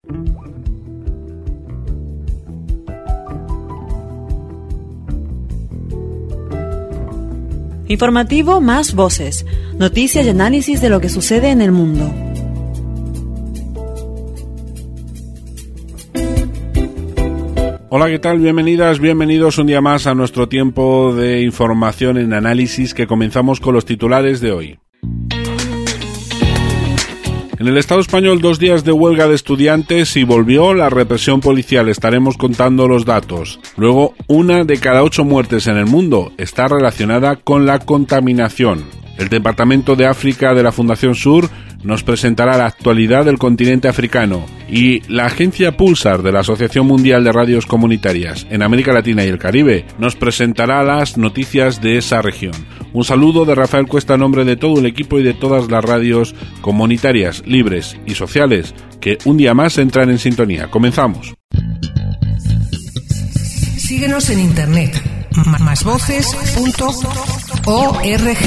Informativo Más Voces. Noticias y análisis de lo que sucede en el mundo. Hola, ¿qué tal? Bienvenidas, bienvenidos un día más a nuestro tiempo de información en análisis que comenzamos con los titulares de hoy. En el Estado español, 2 días de huelga de estudiantes y volvió la represión policial. Estaremos contando los datos. Luego, 1 de cada 8 muertes en el mundo está relacionada con la contaminación. El Departamento de África de la Fundación Sur nos presentará la actualidad del continente africano y la agencia Pulsar de la Asociación Mundial de Radios Comunitarias en América Latina y el Caribe nos presentará las noticias de esa región. Un saludo de Rafael Cuesta en nombre de todo el equipo y de todas las radios comunitarias, libres y sociales que un día más entran en sintonía. Comenzamos. Síguenos en internet, másvoces.org.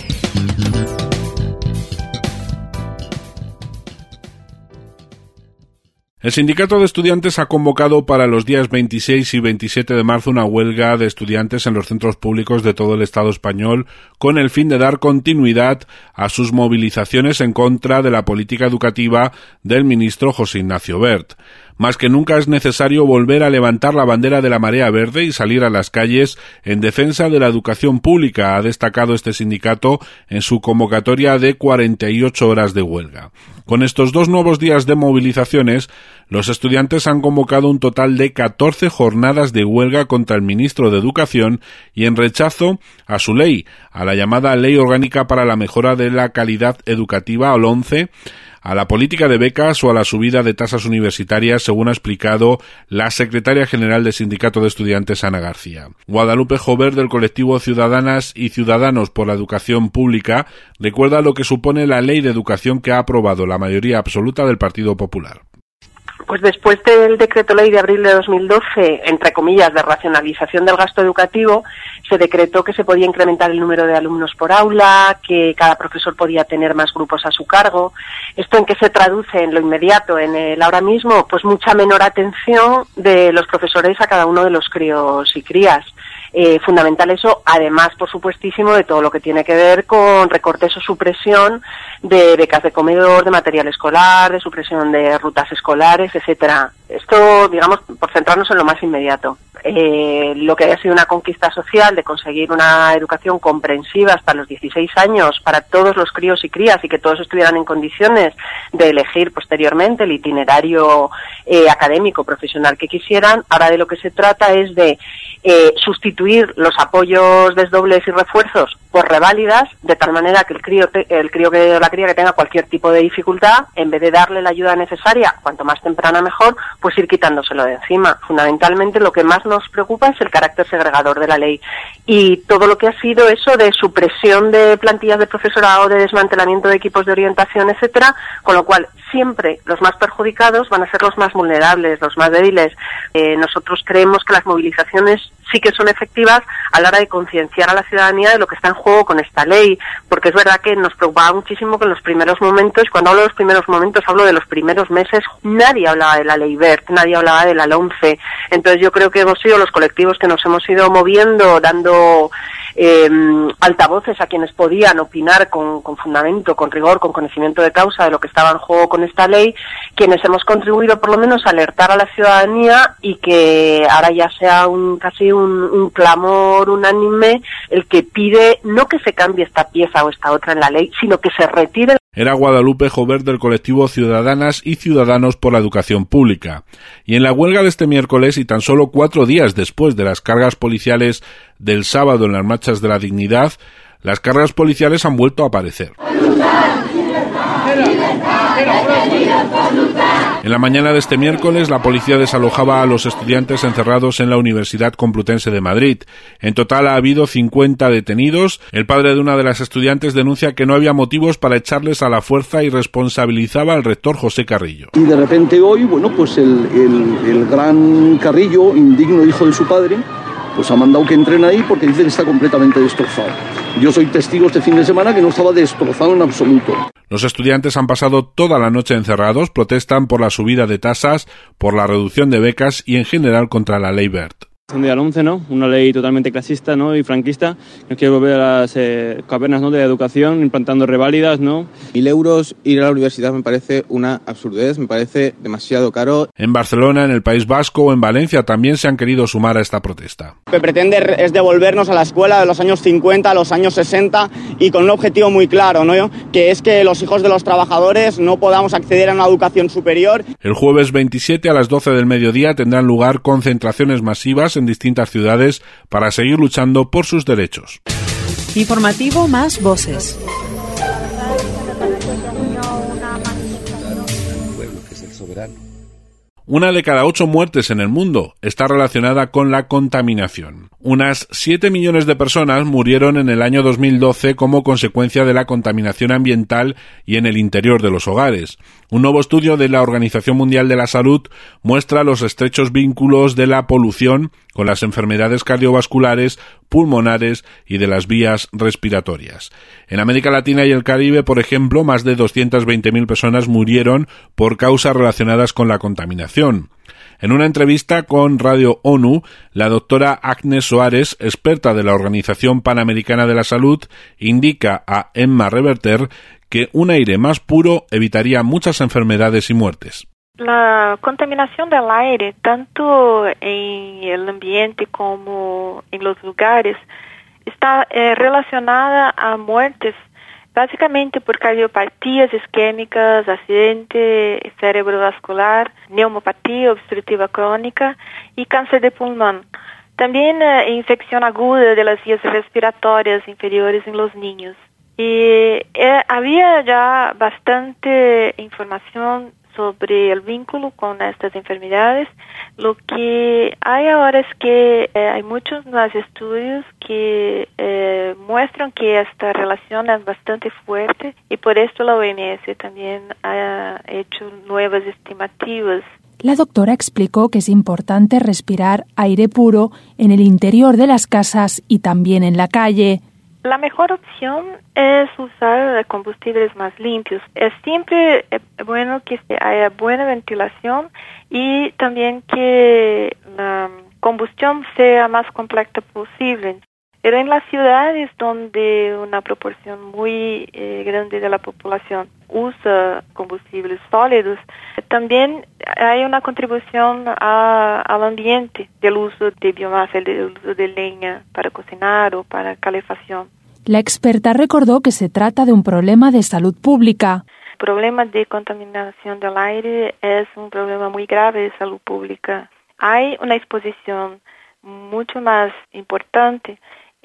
El Sindicato de Estudiantes ha convocado para los días 26 y 27 de marzo una huelga de estudiantes en los centros públicos de todo el Estado español con el fin de dar continuidad a sus movilizaciones en contra de la política educativa del ministro José Ignacio Wert. Más que nunca es necesario volver a levantar la bandera de la marea verde y salir a las calles en defensa de la educación pública, ha destacado este sindicato en su convocatoria de 48 horas de huelga. Con estos 2 nuevos días de movilizaciones, los estudiantes han convocado un total de 14 jornadas de huelga contra el ministro de Educación y en rechazo a su ley, a la llamada Ley Orgánica para la Mejora de la Calidad Educativa, LOMCE, a la política de becas o a la subida de tasas universitarias, según ha explicado la secretaria general del Sindicato de Estudiantes, Ana García. Guadalupe Jover, del colectivo Ciudadanas y Ciudadanos por la Educación Pública, recuerda lo que supone la ley de educación que ha aprobado la mayoría absoluta del Partido Popular. Pues después del decreto ley de abril de 2012, entre comillas, de racionalización del gasto educativo, se decretó que se podía incrementar el número de alumnos por aula, que cada profesor podía tener más grupos a su cargo. ¿Esto en qué se traduce en lo inmediato? En el ahora mismo, pues mucha menor atención de los profesores a cada uno de los críos y crías. Fundamental eso, además, por supuestísimo, de todo lo que tiene que ver con recortes o supresión de becas de comedor, de material escolar, de supresión de rutas escolares, etcétera. Esto, digamos, por centrarnos en lo más inmediato. Lo que había sido una conquista social de conseguir una educación comprensiva hasta los 16 años para todos los críos y crías y que todos estuvieran en condiciones de elegir posteriormente el itinerario académico, profesional que quisieran. Ahora de lo que se trata es de sustituir los apoyos desdobles y refuerzos por reválidas, de tal manera que el crío o la cría que tenga cualquier tipo de dificultad, en vez de darle la ayuda necesaria, cuanto más temprana mejor, pues ir quitándoselo de encima. Fundamentalmente lo que más nos preocupa es el carácter segregador de la ley y todo lo que ha sido eso de supresión de plantillas de profesorado, de desmantelamiento de equipos de orientación, etcétera, con lo cual siempre los más perjudicados van a ser los más vulnerables, los más débiles. Nosotros creemos que las movilizaciones sí que son efectivas a la hora de concienciar a la ciudadanía de lo que está en juego con esta ley, porque es verdad que nos preocupaba muchísimo que en los primeros momentos, cuando hablo de los primeros momentos, hablo de los primeros meses, nadie hablaba de la ley Wert, nadie hablaba de la LOMCE. Entonces yo creo que hemos sido los colectivos que nos hemos ido moviendo, dando altavoces a quienes podían opinar con fundamento, con rigor, con conocimiento de causa de lo que estaba en juego con esta ley, quienes hemos contribuido por lo menos a alertar a la ciudadanía y que ahora ya sea casi un clamor unánime el que pide no que se cambie esta pieza o esta otra en la ley, sino que se retire. Era Guadalupe Jover, del colectivo Ciudadanas y Ciudadanos por la Educación Pública. Y en la huelga de este miércoles, y tan solo 4 días después de las cargas policiales del sábado en las marchas de la dignidad, las cargas policiales han vuelto a aparecer. En la mañana de este miércoles, la policía desalojaba a los estudiantes encerrados en la Universidad Complutense de Madrid. En total ha habido 50 detenidos. El padre de una de las estudiantes denuncia que no había motivos para echarles a la fuerza y responsabilizaba al rector José Carrillo. Y de repente hoy, pues el gran Carrillo, indigno hijo de su padre, pues ha mandado que entren ahí porque dice que está completamente destrozado. Yo soy testigo este fin de semana que no estaba destrozado en absoluto. Los estudiantes han pasado toda la noche encerrados, protestan por la subida de tasas, por la reducción de becas y en general contra la ley Wert. De la 11, ¿no? Una ley totalmente clasista, ¿no? Y franquista, que quiere volver a las cavernas, ¿no? de la educación, implantando reválidas, ¿no? 1.000 euros ir a la universidad me parece una absurdez, me parece demasiado caro. En Barcelona, en el País Vasco o en Valencia también se han querido sumar a esta protesta. Lo que pretende es devolvernos a la escuela de los años 50, a los años 60 y con un objetivo muy claro, ¿no? Que es que los hijos de los trabajadores no podamos acceder a una educación superior. El jueves 27 a las 12 del mediodía tendrán lugar concentraciones masivas en distintas ciudades para seguir luchando por sus derechos. Informativo Más Voces. Una de cada 8 muertes en el mundo está relacionada con la contaminación. Unas 7 millones de personas murieron en el año 2012 como consecuencia de la contaminación ambiental y en el interior de los hogares. Un nuevo estudio de la Organización Mundial de la Salud muestra los estrechos vínculos de la polución con las enfermedades cardiovasculares, pulmonares y de las vías respiratorias. En América Latina y el Caribe, por ejemplo, más de 220.000 personas murieron por causas relacionadas con la contaminación. En una entrevista con Radio ONU, la doctora Agnes Soares, experta de la Organización Panamericana de la Salud, indica a Emma Reverter que un aire más puro evitaría muchas enfermedades y muertes. La contaminación del aire, tanto en el ambiente como en los lugares, está relacionada a muertes, básicamente por cardiopatías isquémicas, accidente cerebrovascular, neumopatía obstructiva crónica y cáncer de pulmón. También infección aguda de las vías respiratorias inferiores en los niños. Y había ya bastante información sobre el vínculo con estas enfermedades. Lo que hay ahora es que hay muchos más estudios que muestran que esta relación es bastante fuerte y por esto la OMS también ha hecho nuevas estimativas. La doctora explicó que es importante respirar aire puro en el interior de las casas y también en la calle. La mejor opción es usar combustibles más limpios. Es siempre bueno que haya buena ventilación y también que la combustión sea más completa posible. Pero en las ciudades donde una proporción muy grande de la población usa combustibles sólidos, también hay una contribución al ambiente del uso de biomasa, del uso de leña para cocinar o para calefacción. La experta recordó que se trata de un problema de salud pública. El problema de contaminación del aire es un problema muy grave de salud pública. Hay una exposición mucho más importante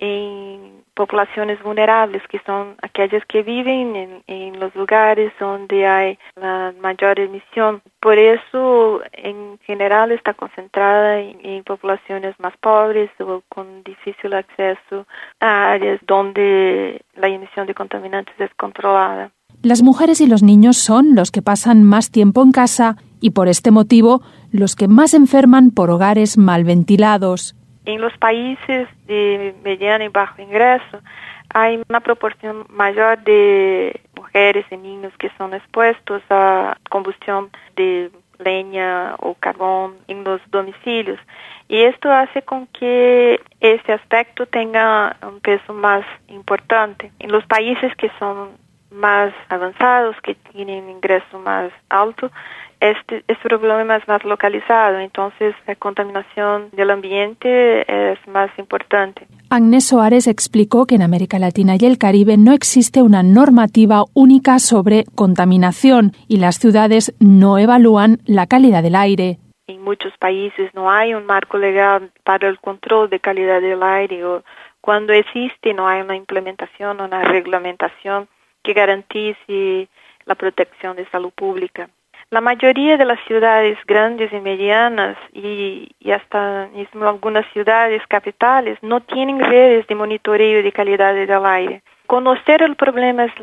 en poblaciones vulnerables, que son aquellas que viven en los lugares donde hay la mayor emisión. Por eso, en general, está concentrada en poblaciones más pobres o con difícil acceso a áreas donde la emisión de contaminantes es controlada. Las mujeres y los niños son los que pasan más tiempo en casa y, por este motivo, los que más enferman por hogares mal ventilados. En los países de mediano y bajo ingreso hay una proporción mayor de mujeres y niños que son expuestos a combustión de leña o carbón en los domicilios. Y esto hace con que este aspecto tenga un peso más importante. En los países que son más avanzados, que tienen ingreso más alto, este problema es más localizado, entonces la contaminación del ambiente es más importante. Agnes Soares explicó que en América Latina y el Caribe no existe una normativa única sobre contaminación y las ciudades no evalúan la calidad del aire. En muchos países no hay un marco legal para el control de calidad del aire, o cuando existe no hay una implementación, una reglamentación que garantice la protección de salud pública. La mayoría de las ciudades grandes y medianas y hasta mismo algunas ciudades capitales no tienen redes de monitoreo de calidad del aire. Conocer el problema es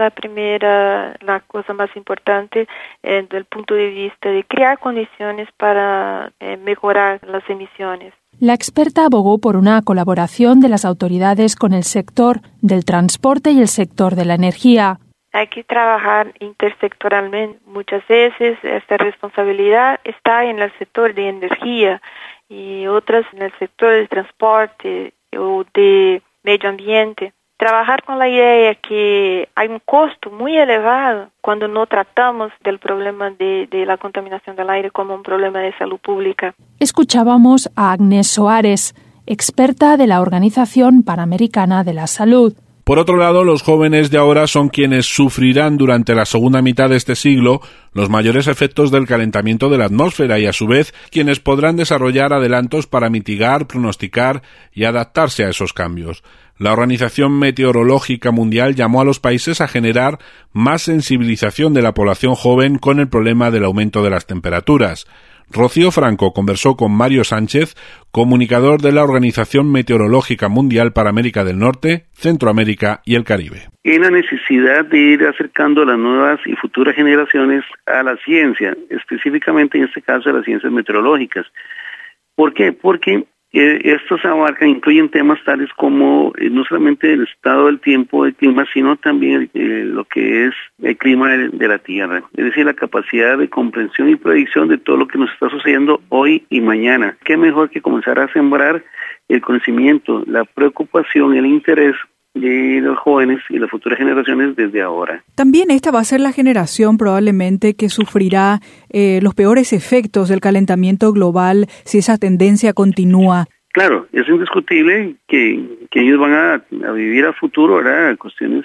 la cosa más importante desde el punto de vista de crear condiciones para mejorar las emisiones. La experta abogó por una colaboración de las autoridades con el sector del transporte y el sector de la energía. hay que trabajar intersectoralmente. Muchas veces esta responsabilidad está en el sector de energía y otras en el sector del transporte o de medio ambiente. Trabajar con la idea que hay un costo muy elevado cuando no tratamos del problema de la contaminación del aire como un problema de salud pública. Escuchábamos a Agnès Soares, experta de la Organización Panamericana de la Salud. Por otro lado, los jóvenes de ahora son quienes sufrirán durante la segunda mitad de este siglo los mayores efectos del calentamiento de la atmósfera y, a su vez, quienes podrán desarrollar adelantos para mitigar, pronosticar y adaptarse a esos cambios. La Organización Meteorológica Mundial llamó a los países a generar más sensibilización de la población joven con el problema del aumento de las temperaturas. Rocío Franco conversó con Mario Sánchez, comunicador de la Organización Meteorológica Mundial para América del Norte, Centroamérica y el Caribe. Y la necesidad de ir acercando a las nuevas y futuras generaciones a la ciencia, específicamente en este caso a las ciencias meteorológicas. ¿Por qué? Porque estos incluyen temas tales como no solamente el estado del tiempo, del clima, sino también lo que es el clima de la Tierra. Es decir, la capacidad de comprensión y predicción de todo lo que nos está sucediendo hoy y mañana. ¿Qué mejor que comenzar a sembrar el conocimiento, la preocupación, el interés de los jóvenes y las futuras generaciones desde ahora? También esta va a ser la generación probablemente que sufrirá los peores efectos del calentamiento global si esa tendencia continúa. Claro, es indiscutible que ellos van a vivir a futuro, ¿verdad? Cuestiones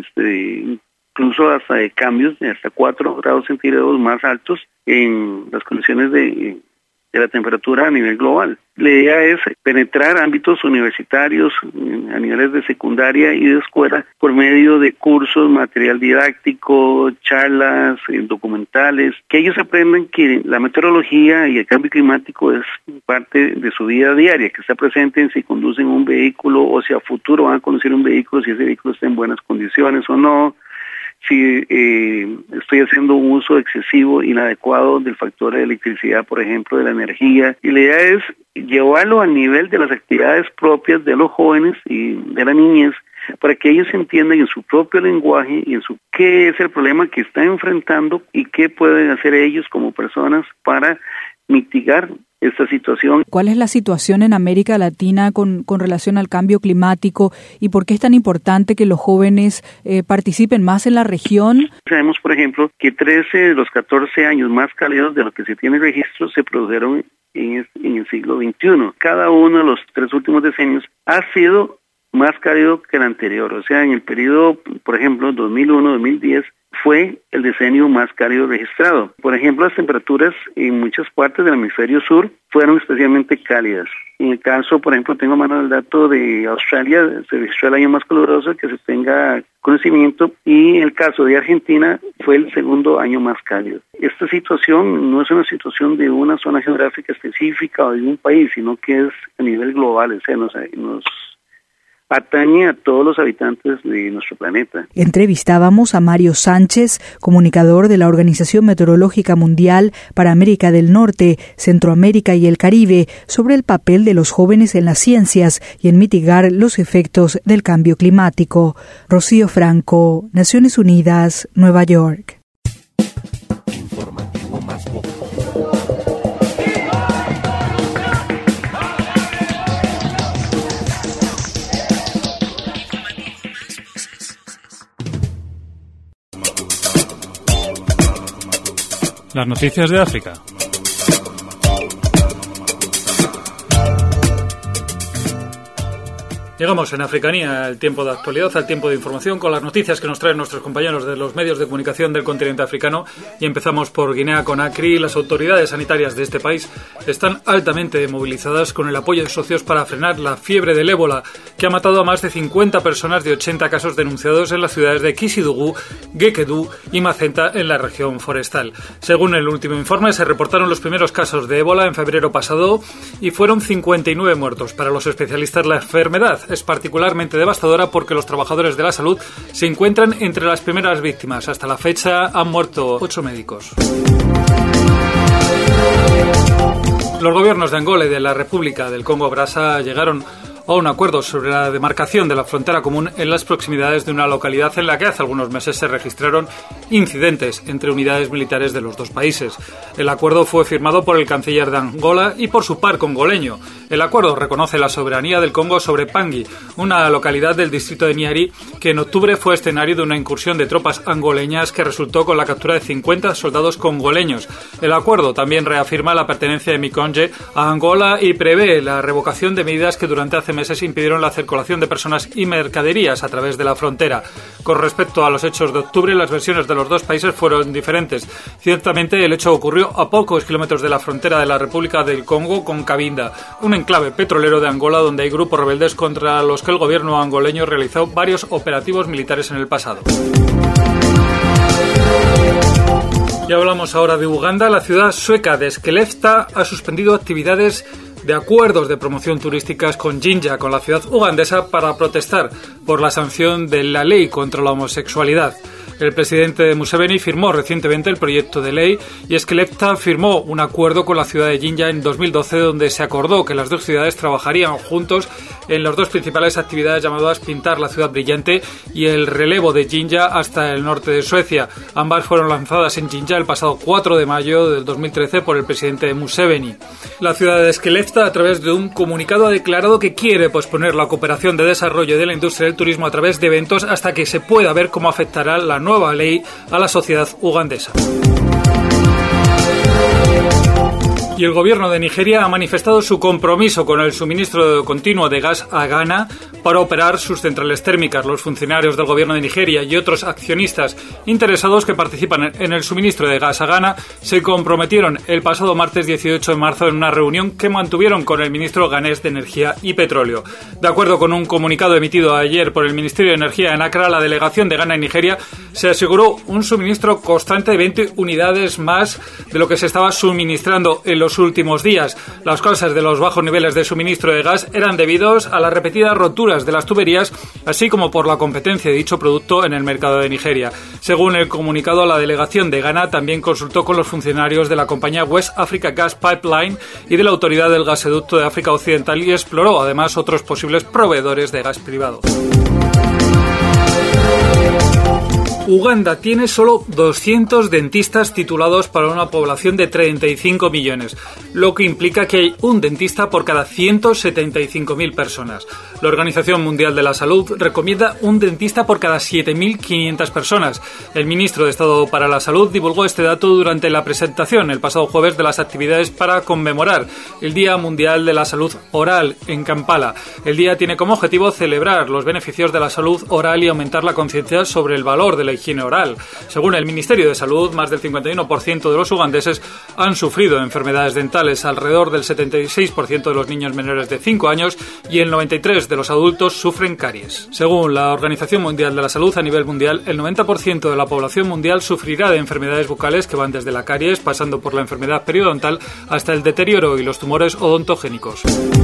incluso hasta de cambios de hasta 4 grados centígrados más altos en las condiciones de la temperatura a nivel global. La idea es penetrar ámbitos universitarios a niveles de secundaria y de escuela por medio de cursos, material didáctico, charlas, documentales, que ellos aprendan que la meteorología y el cambio climático es parte de su vida diaria, que está presente en si conducen un vehículo o si a futuro van a conducir un vehículo, si ese vehículo está en buenas condiciones o no, si estoy haciendo un uso excesivo, inadecuado del factor de electricidad, por ejemplo, de la energía. Y la idea es llevarlo al nivel de las actividades propias de los jóvenes y de la niñez, para que ellos entiendan en su propio lenguaje y qué es el problema que están enfrentando y qué pueden hacer ellos como personas para mitigar esta situación. ¿Cuál es la situación en América Latina con relación al cambio climático y por qué es tan importante que los jóvenes participen más en la región? Sabemos, por ejemplo, que 13 de los 14 años más cálidos de los que se tiene registro se produjeron en el siglo XXI. Cada uno de los 3 últimos decenios ha sido más cálido que el anterior. O sea, en el periodo, por ejemplo, 2001-2010, fue el decenio más cálido registrado. Por ejemplo, las temperaturas en muchas partes del hemisferio sur fueron especialmente cálidas. En el caso, por ejemplo, tengo a mano el dato de Australia, se registró el año más caluroso que se tenga conocimiento, y en el caso de Argentina fue el segundo año más cálido. Esta situación no es una situación de una zona geográfica específica o de un país, sino que es a nivel global, o sea, nos atañe a todos los habitantes de nuestro planeta. Entrevistábamos a Mario Sánchez, comunicador de la Organización Meteorológica Mundial para América del Norte, Centroamérica y el Caribe, sobre el papel de los jóvenes en las ciencias y en mitigar los efectos del cambio climático. Rocío Franco, Naciones Unidas, Nueva York. Informativo más poco. Las noticias de África. Llegamos en Africanía al tiempo de actualidad, al tiempo de información, con las noticias que nos traen nuestros compañeros de los medios de comunicación del continente africano. Y empezamos por Guinea-Conakry. Las autoridades sanitarias de este país están altamente movilizadas con el apoyo de socios para frenar la fiebre del ébola, que ha matado a más de 50 personas de 80 casos denunciados en las ciudades de Kissidougou, Gekedou y Macenta en la región forestal. Según el último informe, se reportaron los primeros casos de ébola en febrero pasado y fueron 59 muertos. Para los especialistas, la enfermedad es particularmente devastadora porque los trabajadores de la salud se encuentran entre las primeras víctimas. Hasta la fecha han muerto 8 médicos. Los gobiernos de Angola y de la República del Congo-Brazzaville llegaron a un acuerdo sobre la demarcación de la frontera común en las proximidades de una localidad en la que hace algunos meses se registraron incidentes entre unidades militares de los dos países. El acuerdo fue firmado por el canciller de Angola y por su par congoleño. El acuerdo reconoce la soberanía del Congo sobre Pangui, una localidad del distrito de Niari que en octubre fue escenario de una incursión de tropas angoleñas que resultó con la captura de 50 soldados congoleños. El acuerdo también reafirma la pertenencia de Mikonje a Angola y prevé la revocación de medidas que durante hace meses impidieron la circulación de personas y mercaderías a través de la frontera. Con respecto a los hechos de octubre, las versiones de los dos países fueron diferentes. Ciertamente, el hecho ocurrió a pocos kilómetros de la frontera de la República del Congo con Cabinda, un enclave petrolero de Angola donde hay grupos rebeldes contra los que el gobierno angoleño realizó varios operativos militares en el pasado. Y hablamos ahora de Uganda. La ciudad sueca de Skellefteå ha suspendido actividades de acuerdos de promoción turísticas con Jinja, con la ciudad ugandesa, para protestar por la sanción de la ley contra la homosexualidad. El presidente Museveni firmó recientemente el proyecto de ley y Skellefteå firmó un acuerdo con la ciudad de Jinja en 2012 donde se acordó que las dos ciudades trabajarían juntos en las dos principales actividades llamadas Pintar la ciudad brillante y el relevo de Jinja hasta el norte de Suecia. Ambas fueron lanzadas en Jinja el pasado 4 de mayo del 2013 por el presidente Museveni. La ciudad de Skellefteå, a través de un comunicado, ha declarado que quiere posponer la cooperación de desarrollo de la industria del turismo a través de eventos hasta que se pueda ver cómo afectará la nueva ley a la sociedad ugandesa. Y el gobierno de Nigeria ha manifestado su compromiso con el suministro continuo de gas a Ghana para operar sus centrales térmicas. Los funcionarios del gobierno de Nigeria y otros accionistas interesados que participan en el suministro de gas a Ghana se comprometieron el pasado martes 18 de marzo en una reunión que mantuvieron con el ministro ghanés de Energía y Petróleo. De acuerdo con un comunicado emitido ayer por el Ministerio de Energía en Accra, la delegación de Ghana en Nigeria se aseguró un suministro constante de 20 unidades más de lo que se estaba suministrando en los últimos días. Las causas de los bajos niveles de suministro de gas eran debidos a las repetidas roturas de las tuberías, así como por la competencia de dicho producto en el mercado de Nigeria. Según el comunicado, la delegación de Ghana también consultó con los funcionarios de la compañía West Africa Gas Pipeline y de la Autoridad del Gasoducto de África Occidental y exploró además otros posibles proveedores de gas privado. Uganda tiene solo 200 dentistas titulados para una población de 35 millones, lo que implica que hay un dentista por cada 175.000 personas. La Organización Mundial de la Salud recomienda un dentista por cada 7.500 personas. El ministro de Estado para la Salud divulgó este dato durante la presentación el pasado jueves de las actividades para conmemorar el Día Mundial de la Salud Oral en Kampala. El día tiene como objetivo celebrar los beneficios de la salud oral y aumentar la conciencia sobre el valor de la higiene oral. Según el Ministerio de Salud, más del 51% de los ugandeses han sufrido enfermedades dentales, alrededor del 76% de los niños menores de 5 años y el 93% de los adultos sufren caries. Según la Organización Mundial de la Salud, a nivel mundial, el 90% de la población mundial sufrirá de enfermedades bucales que van desde la caries, pasando por la enfermedad periodontal, hasta el deterioro y los tumores odontogénicos.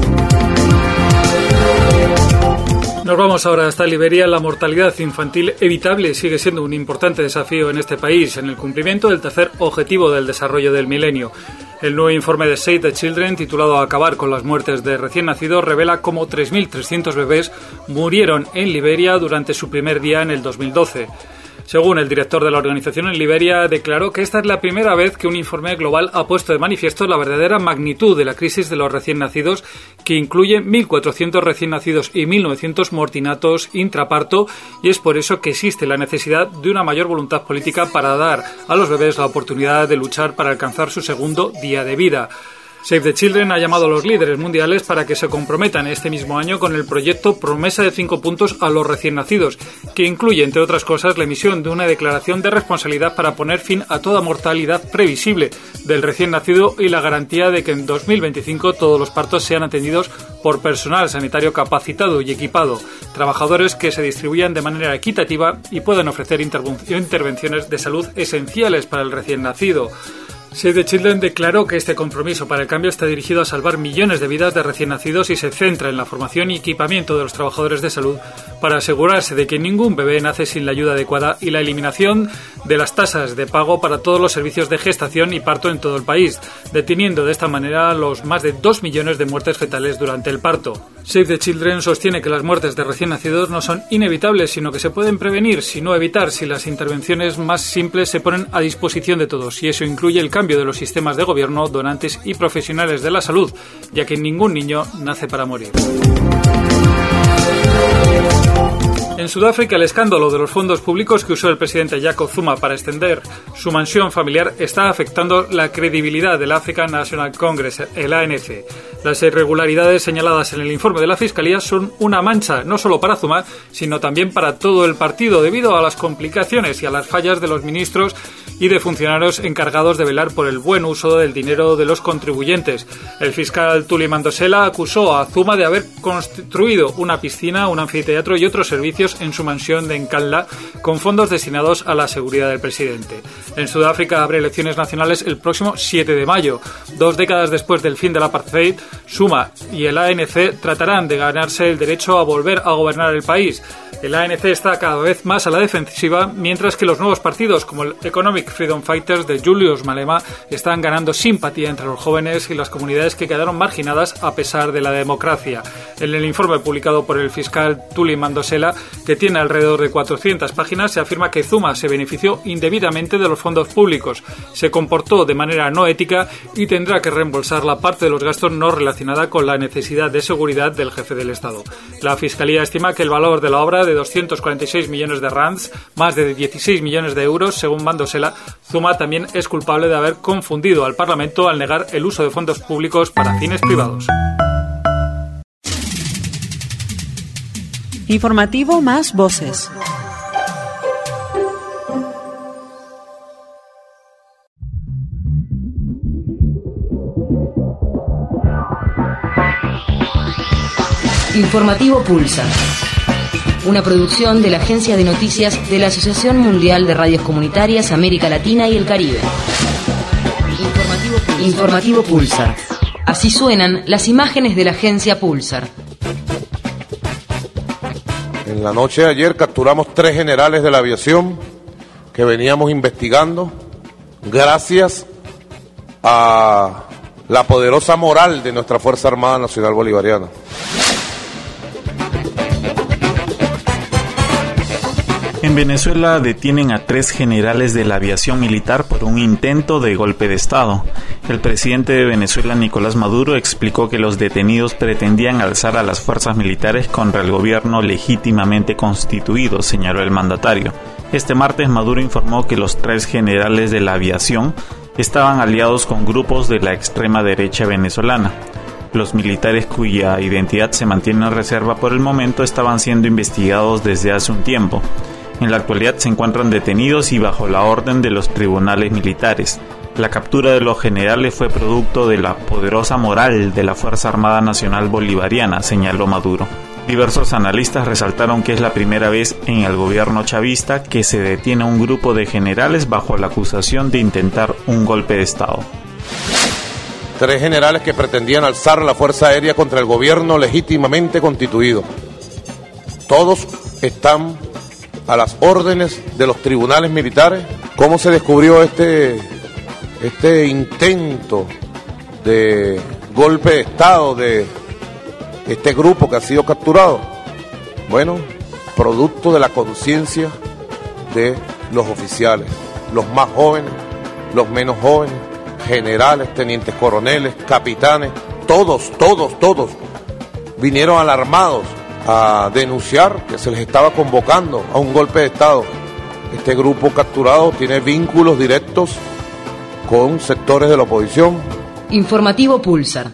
Nos vamos ahora hasta Liberia. La mortalidad infantil evitable sigue siendo un importante desafío en este país, en el cumplimiento del tercer objetivo del desarrollo del milenio. El nuevo informe de Save the Children, titulado Acabar con las muertes de recién nacidos, revela cómo 3.300 bebés murieron en Liberia durante su primer día en el 2012. Según el director de la organización en Liberia, declaró que esta es la primera vez que un informe global ha puesto de manifiesto la verdadera magnitud de la crisis de los recién nacidos, que incluye 1.400 recién nacidos y 1.900 mortinatos intraparto, y es por eso que existe la necesidad de una mayor voluntad política para dar a los bebés la oportunidad de luchar para alcanzar su segundo día de vida. Save the Children ha llamado a los líderes mundiales para que se comprometan este mismo año con el proyecto Promesa de 5 puntos a los recién nacidos, que incluye, entre otras cosas, la emisión de una declaración de responsabilidad para poner fin a toda mortalidad previsible del recién nacido y la garantía de que en 2025 todos los partos sean atendidos por personal sanitario capacitado y equipado, trabajadores que se distribuyan de manera equitativa y puedan ofrecer intervenciones de salud esenciales para el recién nacido. Save the Children declaró que este compromiso para el cambio está dirigido a salvar millones de vidas de recién nacidos y se centra en la formación y equipamiento de los trabajadores de salud para asegurarse de que ningún bebé nace sin la ayuda adecuada y la eliminación de las tasas de pago para todos los servicios de gestación y parto en todo el país, deteniendo de esta manera los más de 2 millones de muertes fetales durante el parto. Save the Children sostiene que las muertes de recién nacidos no son inevitables, sino que se pueden prevenir, si no evitar, si las intervenciones más simples se ponen a disposición de todos, y eso incluye el cambio de los sistemas de gobierno, donantes y profesionales de la salud, ya que ningún niño nace para morir. En Sudáfrica, el escándalo de los fondos públicos que usó el presidente Jacob Zuma para extender su mansión familiar está afectando la credibilidad del African National Congress, el ANC. Las irregularidades señaladas en el informe de la Fiscalía son una mancha no solo para Zuma, sino también para todo el partido, debido a las complicaciones y a las fallas de los ministros y de funcionarios encargados de velar por el buen uso del dinero de los contribuyentes. El fiscal Thuli Mandosela acusó a Zuma de haber construido una piscina, un anfiteatro y otros servicios en su mansión de Nkandla con fondos destinados a la seguridad del presidente. En Sudáfrica habrá elecciones nacionales el próximo 7 de mayo. 2 décadas después del fin del apartheid, Zuma y el ANC tratarán de ganarse el derecho a volver a gobernar el país. El ANC está cada vez más a la defensiva, mientras que los nuevos partidos como el Economic Freedom Fighters de Julius Malema están ganando simpatía entre los jóvenes y las comunidades que quedaron marginadas a pesar de la democracia. En el informe publicado por el fiscal Thuli Mandosela, que tiene alrededor de 400 páginas, se afirma que Zuma se benefició indebidamente de los fondos públicos, se comportó de manera no ética y tendrá que reembolsar la parte de los gastos no relacionada con la necesidad de seguridad del jefe del Estado. La Fiscalía estima que el valor de la obra de 246 millones de rands, más de 16 millones de euros, según Mandosela. Zuma también es culpable de haber confundido al Parlamento al negar el uso de fondos públicos para fines privados. Informativo Más Voces. Informativo Pulsar. Una producción de la Agencia de Noticias de la Asociación Mundial de Radios Comunitarias América Latina y el Caribe. Informativo Pulsar. Así suenan las imágenes de la agencia Pulsar. En la noche de ayer capturamos 3 generales de la aviación que veníamos investigando gracias a la poderosa moral de nuestra Fuerza Armada Nacional Bolivariana. En Venezuela detienen a 3 generales de la aviación militar por un intento de golpe de Estado. El presidente de Venezuela, Nicolás Maduro, explicó que los detenidos pretendían alzar a las fuerzas militares contra el gobierno legítimamente constituido, señaló el mandatario. Este martes Maduro informó que los 3 generales de la aviación estaban aliados con grupos de la extrema derecha venezolana. Los militares cuya identidad se mantiene en reserva por el momento estaban siendo investigados desde hace un tiempo. En la actualidad se encuentran detenidos y bajo la orden de los tribunales militares. La captura de los generales fue producto de la poderosa moral de la Fuerza Armada Nacional Bolivariana, señaló Maduro. Diversos analistas resaltaron que es la primera vez en el gobierno chavista que se detiene a un grupo de generales bajo la acusación de intentar un golpe de Estado. 3 generales que pretendían alzar la Fuerza Aérea contra el gobierno legítimamente constituido. Todos están a las órdenes de los tribunales militares. ¿Cómo se descubrió este intento de golpe de Estado de este grupo que ha sido capturado? Bueno, producto de la conciencia de los oficiales, los más jóvenes, los menos jóvenes, generales, tenientes coroneles, capitanes, todos vinieron alarmados a denunciar que se les estaba convocando a un golpe de Estado. Este grupo capturado tiene vínculos directos con sectores de la oposición. Informativo Pulsar.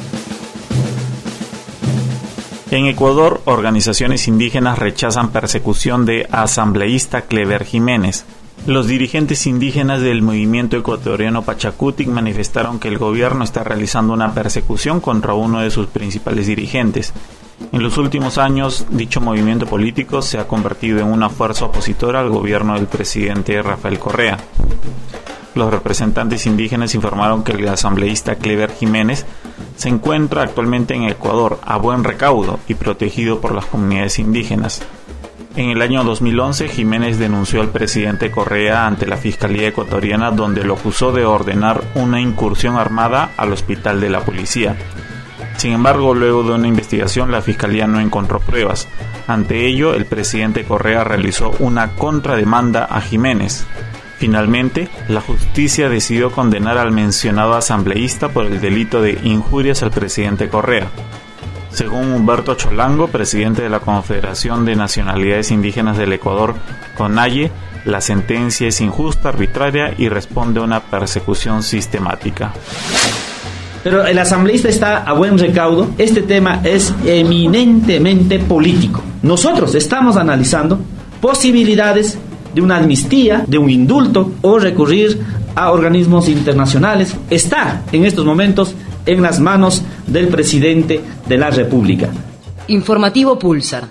En Ecuador, organizaciones indígenas rechazan persecución de asambleísta Clever Jiménez. Los dirigentes indígenas del movimiento ecuatoriano Pachacutic manifestaron que el gobierno está realizando una persecución contra uno de sus principales dirigentes. En los últimos años, dicho movimiento político se ha convertido en una fuerza opositora al gobierno del presidente Rafael Correa. los representantes indígenas informaron que el asambleísta Clever Jiménez se encuentra actualmente en Ecuador a buen recaudo y protegido por las comunidades indígenas. En el año 2011, Jiménez denunció al presidente Correa ante la Fiscalía ecuatoriana, donde lo acusó de ordenar una incursión armada al hospital de la policía. Sin embargo, luego de una investigación, la Fiscalía no encontró pruebas. Ante ello, el presidente Correa realizó una contrademanda a Jiménez. Finalmente, la justicia decidió condenar al mencionado asambleísta por el delito de injurias al presidente Correa. Según Humberto Cholango, presidente de la Confederación de Nacionalidades Indígenas del Ecuador, CONAIE, la sentencia es injusta, arbitraria y responde a una persecución sistemática. Pero el asambleísta está a buen recaudo. Este tema es eminentemente político. Nosotros estamos analizando posibilidades de una amnistía, de un indulto o recurrir a organismos internacionales. Está en estos momentos en las manos del presidente de la República. Informativo Pulsar.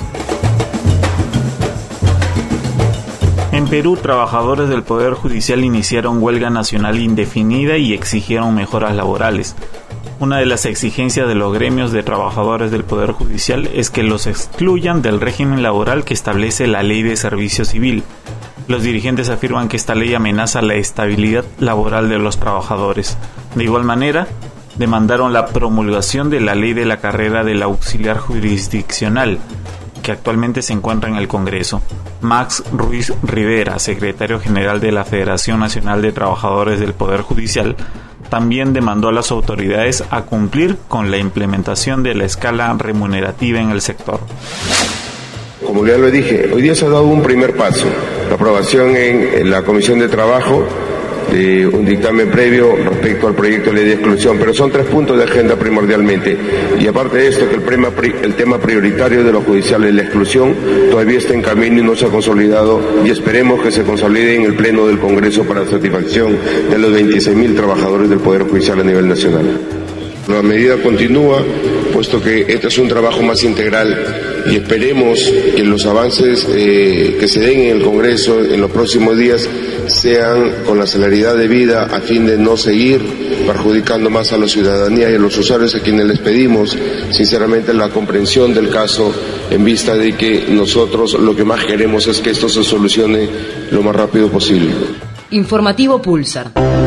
En Perú, trabajadores del Poder Judicial iniciaron huelga nacional indefinida y exigieron mejoras laborales. Una de las exigencias de los gremios de trabajadores del Poder Judicial es que los excluyan del régimen laboral que establece la Ley de Servicio Civil. Los dirigentes afirman que esta ley amenaza la estabilidad laboral de los trabajadores. De igual manera, demandaron la promulgación de la ley de la carrera del auxiliar jurisdiccional, que actualmente se encuentra en el Congreso. Max Ruiz Rivera, secretario general de la Federación Nacional de Trabajadores del Poder Judicial, también demandó a las autoridades a cumplir con la implementación de la escala remunerativa en el sector. Como ya lo dije, hoy día se ha dado un primer paso, la aprobación en la Comisión de Trabajo de un dictamen previo respecto al proyecto de ley de exclusión, pero son 3 puntos de agenda primordialmente. Y aparte de esto, que el tema prioritario de lo judicial es la exclusión, todavía está en camino y no se ha consolidado, y esperemos que se consolide en el Pleno del Congreso para satisfacción de los 26.000 trabajadores del Poder Judicial a nivel nacional. La medida continúa, puesto que este es un trabajo más integral y esperemos que los avances que se den en el Congreso en los próximos días sean con la celeridad debida a fin de no seguir perjudicando más a la ciudadanía y a los usuarios, a quienes les pedimos sinceramente la comprensión del caso, en vista de que nosotros lo que más queremos es que esto se solucione lo más rápido posible. Informativo Pulsar.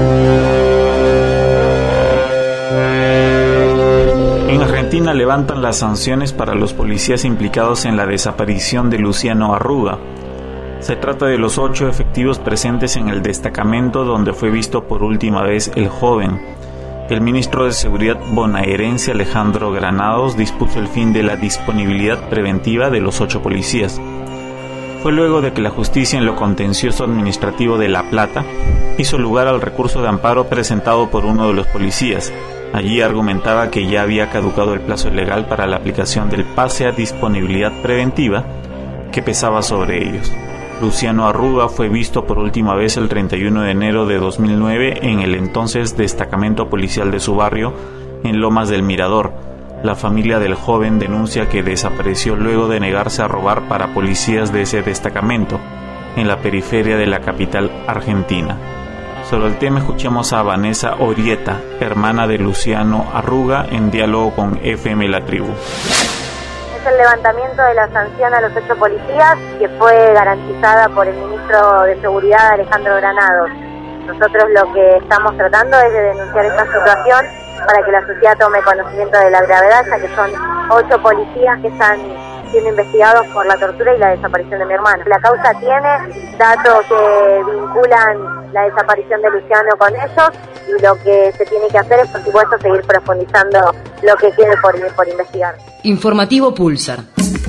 En Argentina levantan las sanciones para los policías implicados en la desaparición de Luciano Arruga. Se trata de los 8 efectivos presentes en el destacamento donde fue visto por última vez el joven. El ministro de Seguridad bonaerense Alejandro Granados dispuso el fin de la disponibilidad preventiva de los 8 policías. Fue luego de que la justicia en lo contencioso administrativo de La Plata hizo lugar al recurso de amparo presentado por uno de los policías. Allí argumentaba que ya había caducado el plazo legal para la aplicación del pase a disponibilidad preventiva que pesaba sobre ellos. Luciano Arruga fue visto por última vez el 31 de enero de 2009 en el entonces destacamento policial de su barrio, en Lomas del Mirador. La familia del joven denuncia que desapareció luego de negarse a robar para policías de ese destacamento, en la periferia de la capital argentina. Sobre el tema escuchemos a Vanessa Orieta, hermana de Luciano Arruga, en diálogo con FM La Tribu. El levantamiento de la sanción a los 8 policías, que fue garantizada por el ministro de Seguridad Alejandro Granados. Nosotros lo que estamos tratando es de denunciar esta situación para que la sociedad tome conocimiento de la gravedad, ya que son 8 policías que están siendo investigados por la tortura y la desaparición de mi hermano. La causa tiene datos que vinculan la desaparición de Luciano con ellos, y lo que se tiene que hacer es, por supuesto, seguir profundizando lo que quede por investigar. Informativo Pulsar.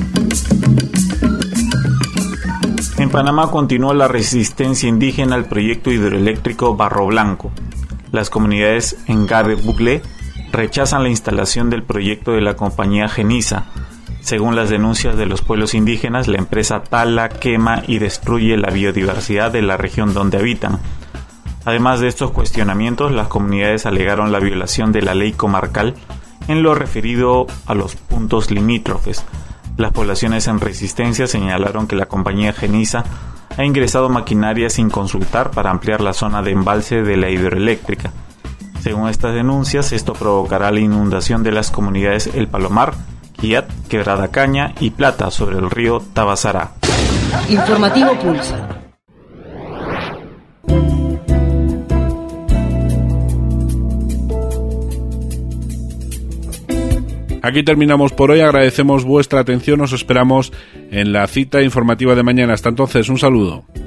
En Panamá continúa la resistencia indígena al proyecto hidroeléctrico Barro Blanco. Las comunidades Engabe Buglé rechazan la instalación del proyecto de la compañía Genisa. Según las denuncias de los pueblos indígenas, la empresa tala, quema y destruye la biodiversidad de la región donde habitan. Además de estos cuestionamientos, las comunidades alegaron la violación de la ley comarcal en lo referido a los puntos limítrofes. Las poblaciones en resistencia señalaron que la compañía Genisa ha ingresado maquinaria sin consultar para ampliar la zona de embalse de la hidroeléctrica. Según estas denuncias, esto provocará la inundación de las comunidades El Palomar, Quiat, Quebrada Caña y Plata sobre el río Tabasará. Informativo Pulsa. Aquí terminamos por hoy, agradecemos vuestra atención, os esperamos en la cita informativa de mañana. Hasta entonces, un saludo.